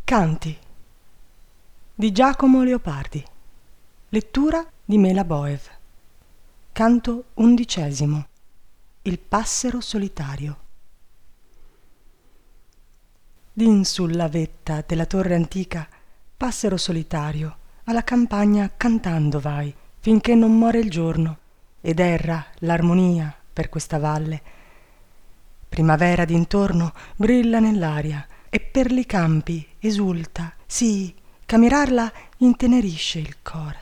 Canti di Giacomo Leopardi. Lettura di Mela Boev. Canto 11. Il passero solitario. Din sulla vetta della torre antica, passero solitario, alla campagna cantando vai, finché non muore il giorno, ed erra l'armonia per questa valle. Primavera d'intorno brilla nell'aria, e per li campi esulta, sì, ch'a mirarla intenerisce il core.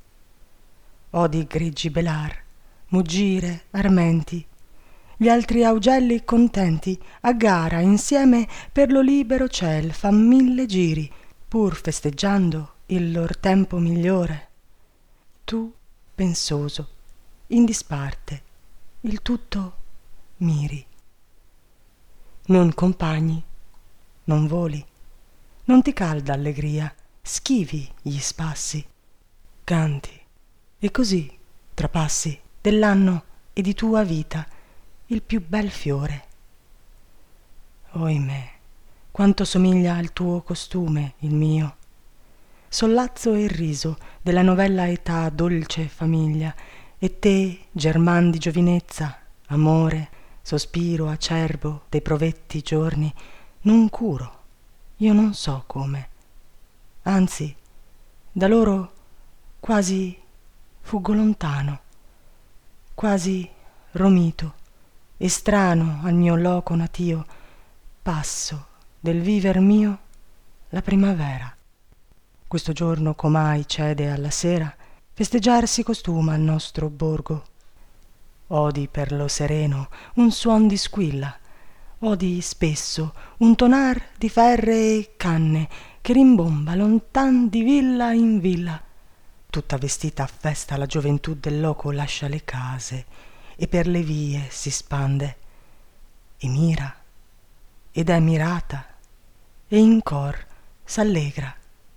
Odi grigi belar, muggire armenti, gli altri augelli contenti a gara insieme per lo libero ciel fan 1000 giri, pur festeggiando il lor tempo migliore. Tu, pensoso, in disparte, il tutto miri. Non compagni, non voli, non ti calda allegria, schivi gli spassi, canti, e così trapassi dell'anno e di tua vita il più bel fiore. Oimè, quanto somiglia al tuo costume il mio, sollazzo e riso della novella età dolce famiglia, e te, german di giovinezza, amore, sospiro acerbo dei provetti giorni, non curo, io non so come, anzi, da loro quasi fuggo lontano, quasi romito, estraneo al mio loco natio, passo del viver mio la primavera. Questo giorno com'ai cede alla sera, festeggiar si costuma al nostro borgo. Odi per lo sereno un suon di squilla, odi spesso un tonar di ferree canne che rimbomba lontan di villa in villa. Tutta vestita a festa la gioventù del loco lascia le case e per le vie si spande, e mira, ed è mirata, e in cor s'allegra.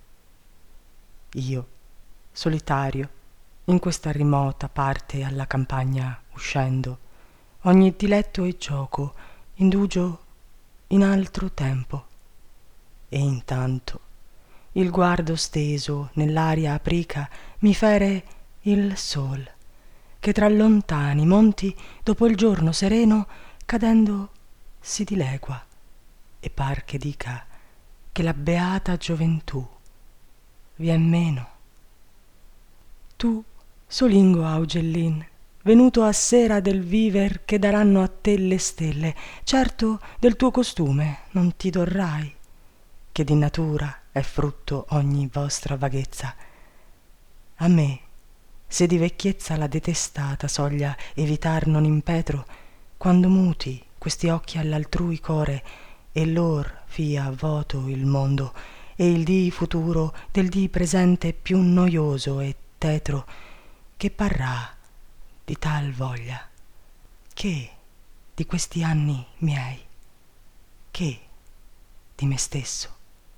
Io, solitario, in questa rimota parte alla campagna uscendo, ogni diletto e gioco indugio in altro tempo, e intanto il guardo steso nell'aria aprica mi fere il sol, che tra lontani monti dopo il giorno sereno cadendo si dilegua, e par che dica che la beata gioventù vien meno. Tu, solingo augellin, venuto a sera del viver che daranno a te le stelle, certo del tuo costume non ti dorrai, che di natura è frutto ogni vostra vaghezza. A me, se di vecchiezza la detestata soglia evitar non impetro, quando muti questi occhi all'altrui core, e lor fia voto il mondo, e il dì futuro del dì presente più noioso e tetro, che parrà di tal voglia, che di questi anni miei, che di me stesso.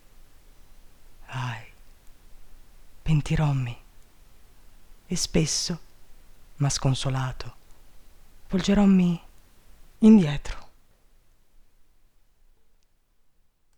Ahi, pentirommi, e spesso, ma sconsolato, volgerommi indietro.